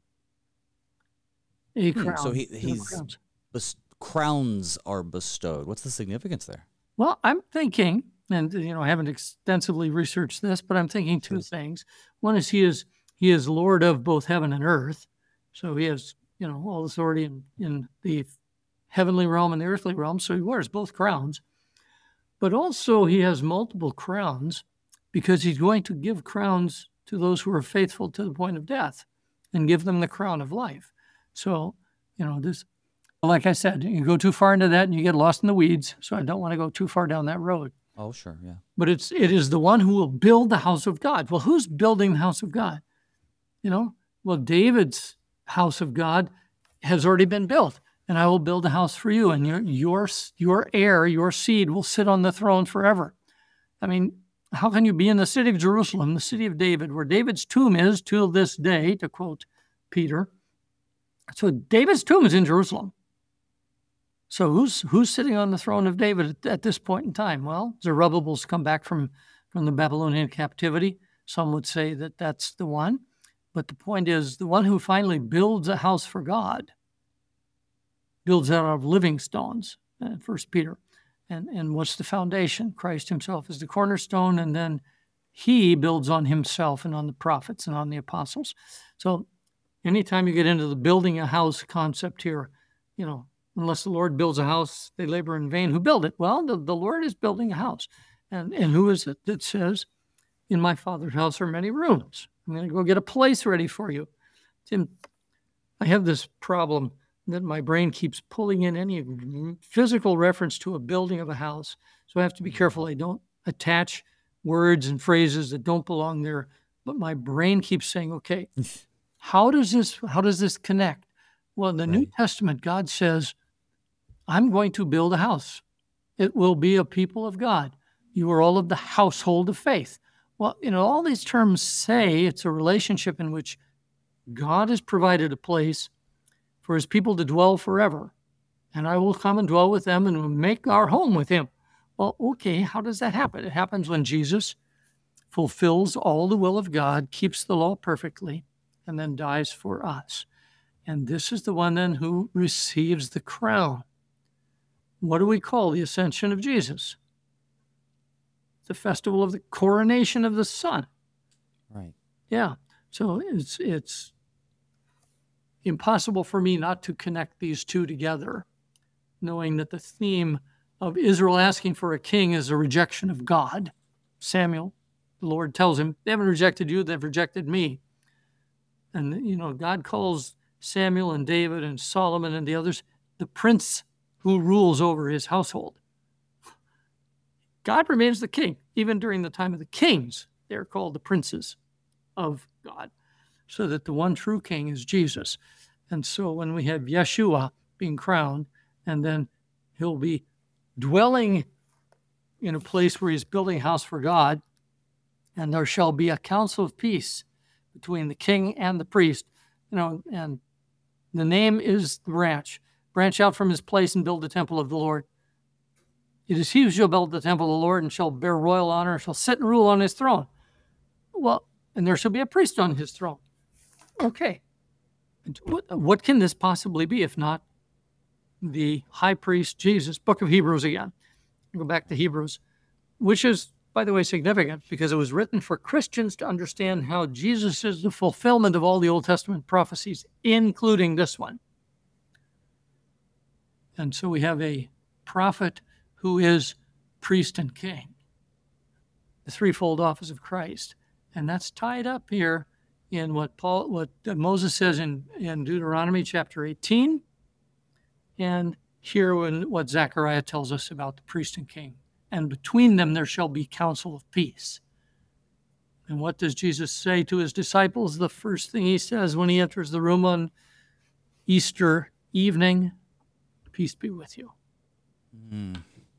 A crown. Hmm, so he, he's crowns. Bes- crowns are bestowed. What's the significance there? Well, I'm thinking, and you know, I haven't extensively researched this, but I'm thinking two yes. things. One is he is he is Lord of both heaven and earth, so he has, you know, all authority in, in the heavenly realm and the earthly realm. So he wears both crowns, but also he has multiple crowns because he's going to give crowns to those who are faithful to the point of death, and give them the crown of life. So, you know, this, like I said, you go too far into that and you get lost in the weeds. So I don't want to go too far down that road. Oh, sure, yeah. But it's it is the one who will build the house of God. Well, who's building the house of God? You know, well, David's house of God has already been built, and I will build a house for you, and your your your heir, your seed, will sit on the throne forever. I mean, how can you be in the city of Jerusalem, the city of David, where David's tomb is till this day, to quote Peter? So David's tomb is in Jerusalem. So who's who's sitting on the throne of David at, at this point in time? Well, Zerubbabel's come back from, from the Babylonian captivity. Some would say that that's the one. But the point is, the one who finally builds a house for God builds out of living stones, uh, First Peter. And, and what's the foundation? Christ himself is the cornerstone, and then he builds on himself and on the prophets and on the apostles. So anytime you get into the building a house concept here, you know, unless the Lord builds a house, they labor in vain who build it. Well, the, the Lord is building a house. And, and who is it that says, in my Father's house are many rooms? I'm going to go get a place ready for you. Tim, I have this problem that my brain keeps pulling in any physical reference to a building of a house. So I have to be careful I don't attach words and phrases that don't belong there. But my brain keeps saying, okay, how does this, how does this connect? Well, in the right. New Testament, God says, I'm going to build a house. It will be a people of God. You are all of the household of faith. Well, you know, all these terms say it's a relationship in which God has provided a place for his people to dwell forever. And I will come and dwell with them and will make our home with him. Well, okay, how does that happen? It happens when Jesus fulfills all the will of God, keeps the law perfectly, and then dies for us. And this is the one then who receives the crown. What do we call the ascension of Jesus? The festival of the coronation of the Son. Right. Yeah. So it's it's impossible for me not to connect these two together, knowing that the theme of Israel asking for a king is a rejection of God. Samuel, the Lord tells him, they haven't rejected you, they've rejected me. And, you know, God calls Samuel and David and Solomon and the others the prince who rules over his household. God remains the king. Even during the time of the kings, they're called the princes of God. So that the one true king is Jesus. And so when we have Yeshua being crowned, and then he'll be dwelling in a place where he's building a house for God, and there shall be a council of peace between the king and the priest, you know, and the name is the branch. Branch out from his place and build the temple of the Lord. It is he who shall build the temple of the Lord and shall bear royal honor, and shall sit and rule on his throne. Well, and there shall be a priest on his throne. Okay. What, what can this possibly be if not the high priest Jesus, book of Hebrews again. Go back to Hebrews, which is, by the way, significant because it was written for Christians to understand how Jesus is the fulfillment of all the Old Testament prophecies, including this one. And so we have a prophet who is priest and king, the threefold office of Christ. And that's tied up here in what Paul, what Moses says in, in Deuteronomy chapter eighteen, and here when what Zechariah tells us about the priest and king. And between them there shall be counsel of peace. And what does Jesus say to his disciples? The first thing he says when he enters the room on Easter evening, peace be with you. Mm.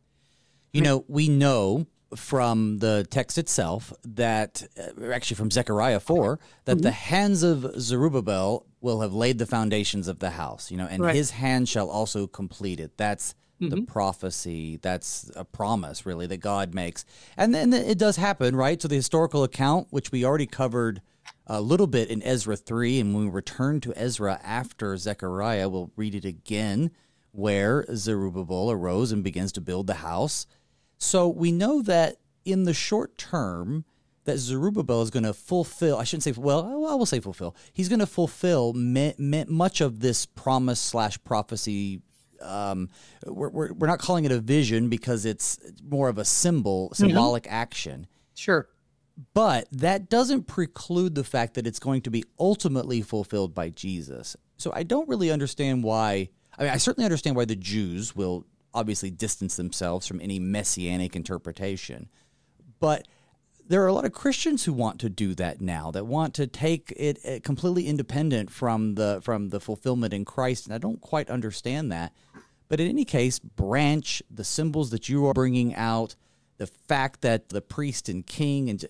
You know, we know from the text itself that, uh, actually from Zechariah four, that mm-hmm. the hands of Zerubbabel will have laid the foundations of the house, you know, and right. his hand shall also complete it. That's mm-hmm. the prophecy. That's a promise, really, that God makes. And then it does happen, right? So the historical account, which we already covered a little bit in Ezra three, and when we return to Ezra after Zechariah, we'll read it again, where Zerubbabel arose and begins to build the house. So we know that in the short term, that Zerubbabel is going to fulfill, I shouldn't say, well, I will say fulfill. He's going to fulfill me, me, much of this promise slash prophecy. Um, we're, we're, we're not calling it a vision because it's more of a symbol, symbolic mm-hmm. action. Sure. But that doesn't preclude the fact that it's going to be ultimately fulfilled by Jesus. So I don't really understand why, I mean, I certainly understand why the Jews will obviously distance themselves from any messianic interpretation. But there are a lot of Christians who want to do that now, that want to take it completely independent from the from the fulfillment in Christ, and I don't quite understand that. But in any case, branch, the symbols that you are bringing out, the fact that the priest and king, and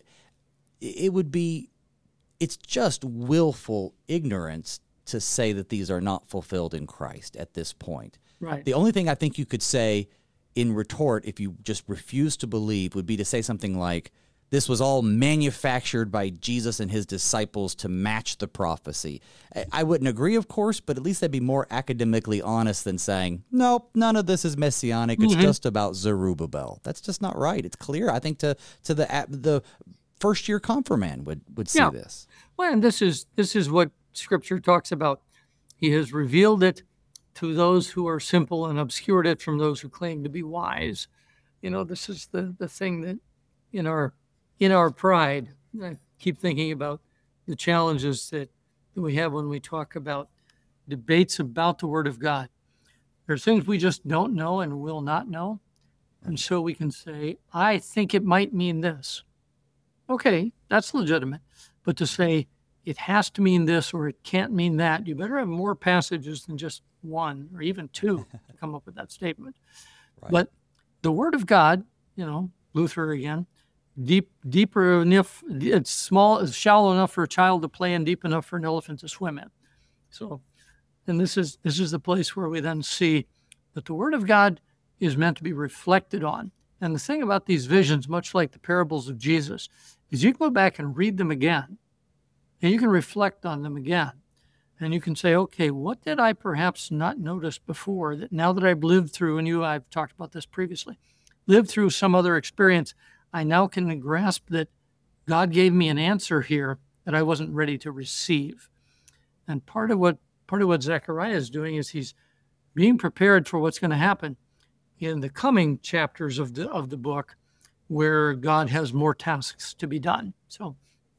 it would be, it's just willful ignorance to say that these are not fulfilled in Christ at this point. Right. The only thing I think you could say in retort, if you just refuse to believe, would be to say something like, this was all manufactured by Jesus and his disciples to match the prophecy. I wouldn't agree, of course, but at least that'd be more academically honest than saying, nope, none of this is messianic. It's mm-hmm. just about Zerubbabel. That's just not right. It's clear. I think to to the the first year confirmand would would see yeah. this. Well, and this is this is what Scripture talks about. He has revealed it to those who are simple and obscured it from those who claim to be wise. You know, this is the, the thing that in our in our pride, I keep thinking about the challenges that, that we have when we talk about debates about the Word of God. There's things we just don't know and will not know. And so we can say, I think it might mean this. Okay, that's legitimate. But to say it has to mean this or it can't mean that, you better have more passages than just one or even two to come up with that statement. Right. But the Word of God, you know, Luther again, deep, deeper enough, it's small, it's shallow enough for a child to play in, deep enough for an elephant to swim in. So, and this is this is the place where we then see that the Word of God is meant to be reflected on. And the thing about these visions, much like the parables of Jesus, is you can go back and read them again, and you can reflect on them again. And you can say, okay, what did I perhaps not notice before that now that I've lived through, and you, I've talked about this previously, lived through some other experience, I now can grasp that God gave me an answer here that I wasn't ready to receive. And part of what part of what Zechariah is doing is he's being prepared for what's going to happen in the coming chapters of the of the book, where God has more tasks to be done. So.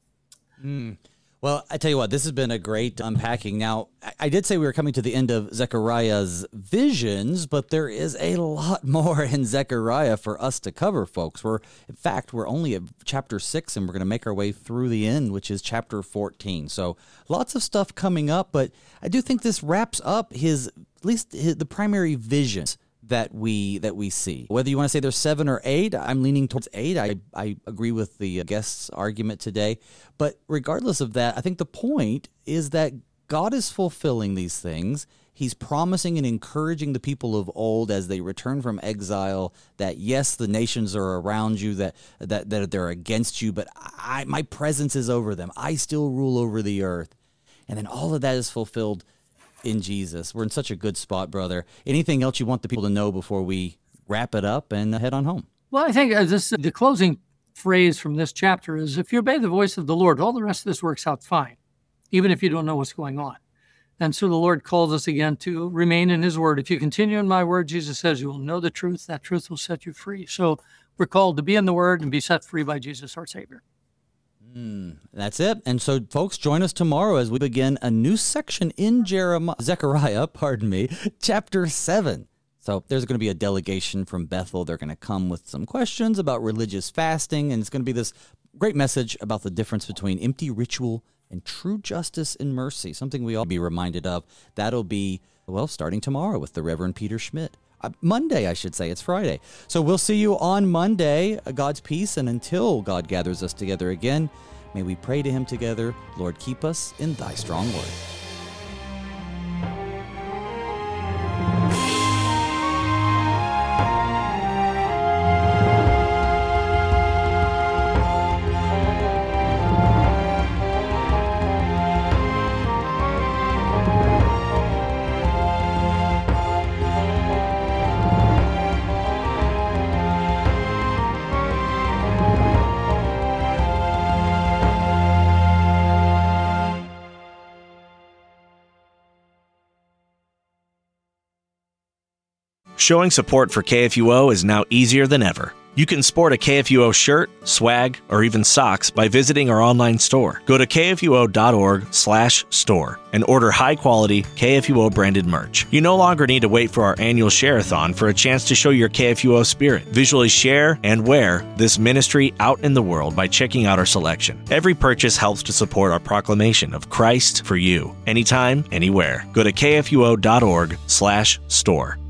Mm. Well, I tell you what, this has been a great unpacking. Now, I did say we were coming to the end of Zechariah's visions, but there is a lot more in Zechariah for us to cover, folks. We're, in fact, we're only at chapter six, and we're going to make our way through the end, which is chapter fourteen. So lots of stuff coming up, but I do think this wraps up his, at least his, the primary visions that we that we see. Whether you want to say there's seven or eight, I'm leaning towards eight. I, I agree with the guest's argument today. But regardless of that, I think the point is that God is fulfilling these things. He's promising and encouraging the people of old as they return from exile that, yes, the nations are around you, that that, that they're against you, but I, my presence is over them. I still rule over the earth. And then all of that is fulfilled in Jesus. We're in such a good spot, brother. Anything else you want the people to know before we wrap it up and head on home? Well, I think as this, the closing phrase from this chapter is, if you obey the voice of the Lord, all the rest of this works out fine, even if you don't know what's going on. And so the Lord calls us again to remain in his word. If you continue in my word, Jesus says, you will know the truth. That truth will set you free. So we're called to be in the word and be set free by Jesus, our Savior. Mm, that's it. And so, folks, join us tomorrow as we begin a new section in Jeremiah, Zechariah, pardon me, chapter seven. So there's going to be a delegation from Bethel. They're going to come with some questions about religious fasting, and it's going to be this great message about the difference between empty ritual and true justice and mercy, something we all be reminded of. That'll be, well, starting tomorrow with the Reverend Peter Schmidt. Uh, Monday, I should say. It's Friday. So we'll see you on Monday. Uh, God's peace, and until God gathers us together again, may we pray to him together. Lord, keep us in thy strong word. Showing support for K F U O is now easier than ever. You can sport a K F U O shirt, swag, or even socks by visiting our online store. Go to K F U O dot org slash store and order high-quality K F U O branded merch. You no longer need to wait for our annual share-a-thon for a chance to show your K F U O spirit. Visually share and wear this ministry out in the world by checking out our selection. Every purchase helps to support our proclamation of Christ for you, anytime, anywhere. Go to K F U O dot org slash store.